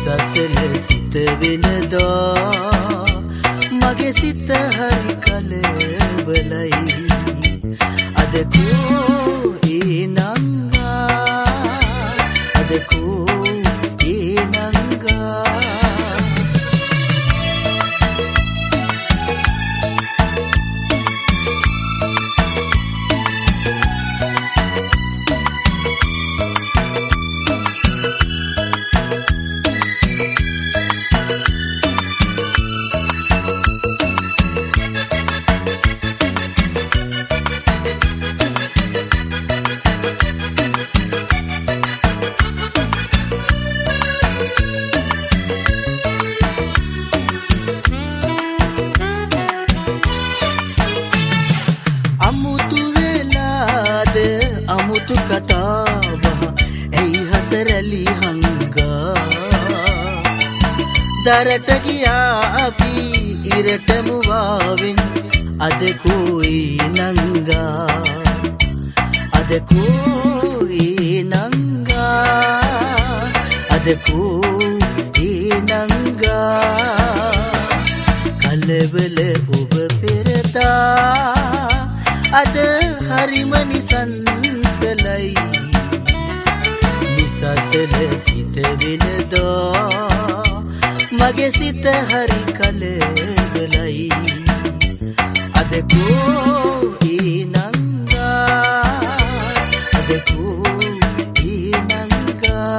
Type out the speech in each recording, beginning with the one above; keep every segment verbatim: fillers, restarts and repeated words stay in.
නිසසල සිත වෙනදා මගේ සිත හරි කලබලයි අද කෝ ඒ නංගා අද කෝ ඒ නංගා අමුතු කතාව ඇයි හසරලි හංගා දරට ගියා අපි ඉරට මුවාවෙන් අද කෝයි නංගා අද කෝයි නංගා අද කෝයි නංගා කලබල ඔබ පෙරදා අද හරිම නිසංසලයි නිසසල සිත වෙනදා මගේ සිත හරි කලබලයි අද කෝ ඒ නංගා අද කෝ ඒ නංගා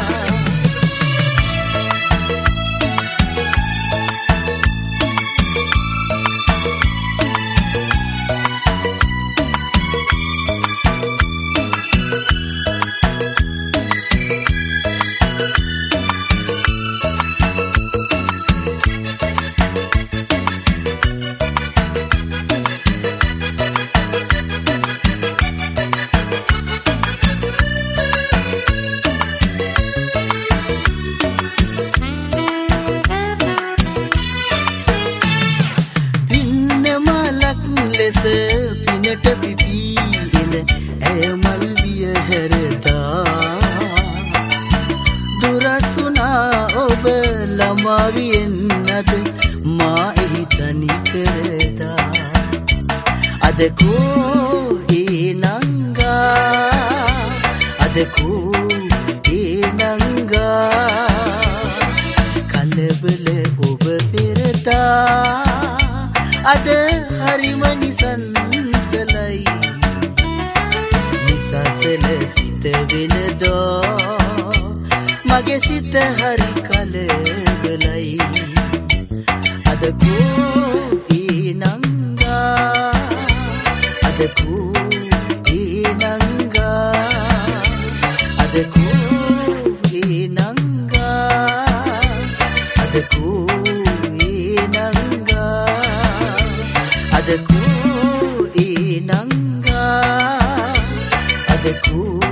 ලෙස පිනට පිපීන ඇය මල් විය හැරදා දුරසුනා ඔබ ළමාවියෙන්නද මා එහි තනි කරදා අද කෝ ඒ නංගා අද කෝ ඒ නංගා කලබල ඔබ පෙරදා අද හරිම නිසංසලයි නිසසල සිත වෙනදා මගේ සිත හරි කලබලයි අද කෝ ඒ නංගා අද කෝ ඒ නංගා අද කෝ ඒ නංගා අද කෝ ඒ නංගා අද කෝ ඒ නංගා අද කෝ